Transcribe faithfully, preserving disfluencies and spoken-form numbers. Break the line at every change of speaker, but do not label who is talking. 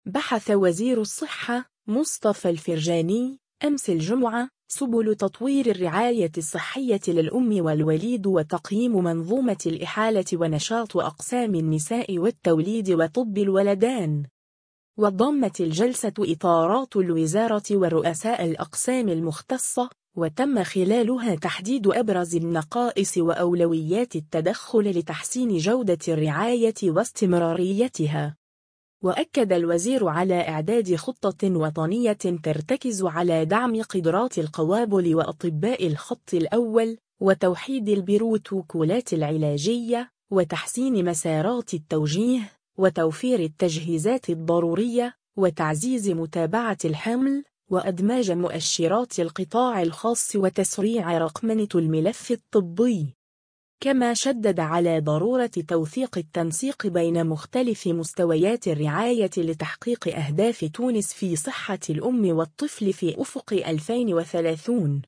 بحث وزير الصحة مصطفى الفرجاني أمس الجمعة سبل تطوير الرعاية الصحية للأم والوليد وتقييم منظومة الإحالة ونشاط أقسام النساء والتوليد وطب الولدان. وضمت الجلسة إطارات الوزارة ورؤساء الأقسام المختصة، وتم خلالها تحديد أبرز النقائص وأولويات التدخل لتحسين جودة الرعاية واستمراريتها. وأكد الوزير على إعداد خطة وطنية ترتكز على دعم قدرات القوابل وأطباء الخط الأول، وتوحيد البروتوكولات العلاجية، وتحسين مسارات التوجيه، وتوفير التجهيزات الضرورية، وتعزيز متابعة الحمل، وإدماج مؤشرات القطاع الخاص وتسريع رقمنة الملف الطبي. كما شدد على ضرورة توثيق التنسيق بين مختلف مستويات الرعاية لتحقيق أهداف تونس في صحة الأم والطفل في أفق ألفين وثلاثين.